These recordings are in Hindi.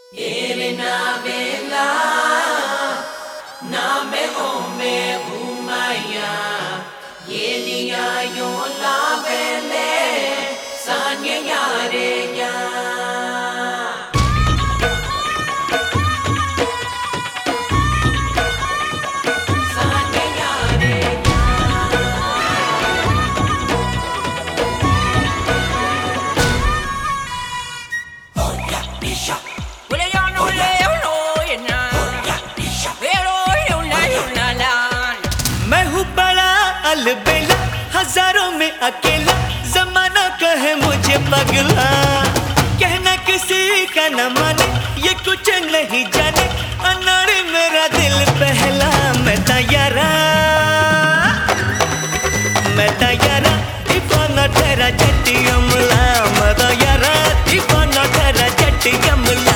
Elena Vela, na me ome umaya, Yelia yola vele, sanya yare ya. अलबेला हजारों में अकेला जमाना कहे मुझे पगला कहना किसी का न माने ये कुछ नहीं जाने अनाड़ी मेरा दिल पहला मैं तैयारा दीवाना तेरा जट्टी अमला मैं तैयारा दीवाना तेरा जट्टी अमला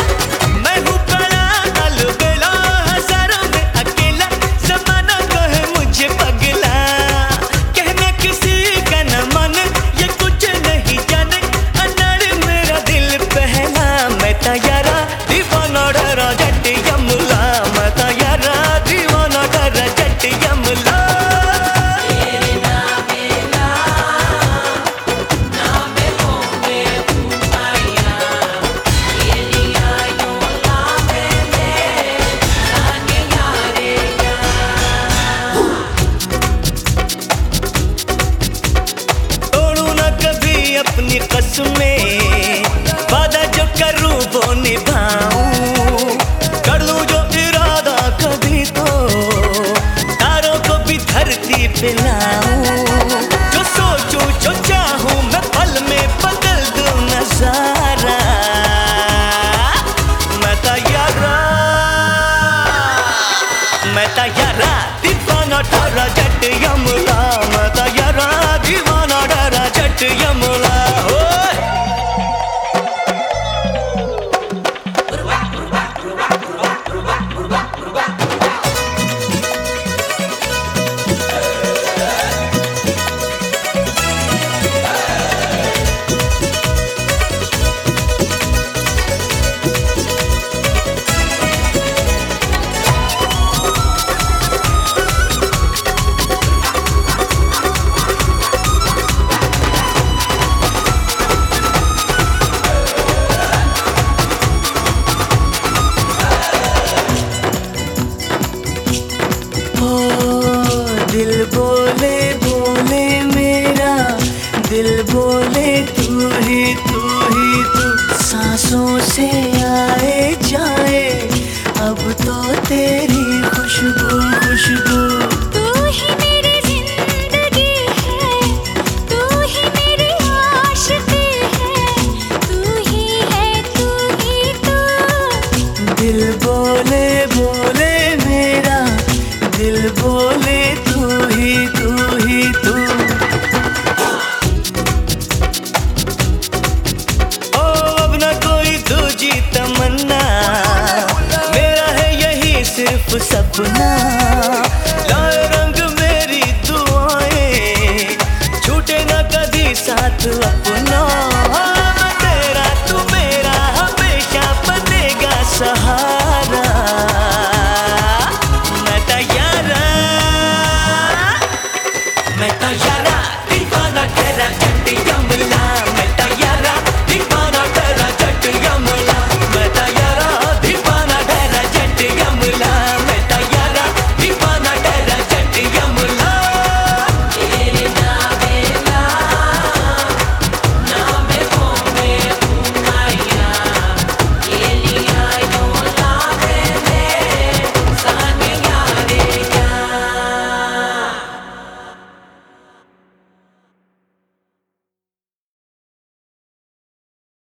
अपनी कसमें वादा जो करूं वो निभाऊं कर लूं जो इरादा कभी तो तारों को भी धरती पे लाऊं जो सोचूं जो चाहूं मैं पल में बदल दूं नजारा मैं तैयारा दीवाना तेरा जट यमला मैं तैयारा दीवाना तेरा जट यमला दिल बोले बोले मेरा दिल बोले तू ही तू सांसों से आए जाए अब तो तेरी खुशबू तू ही मेरी जिंदगी है तू ही मेरी आशिकी है तू ही तू दिल बोले बोले मेरा दिल बोले तू ही तू ओ अब न कोई दूजी तमन्ना मेरा है यही सिर्फ सपना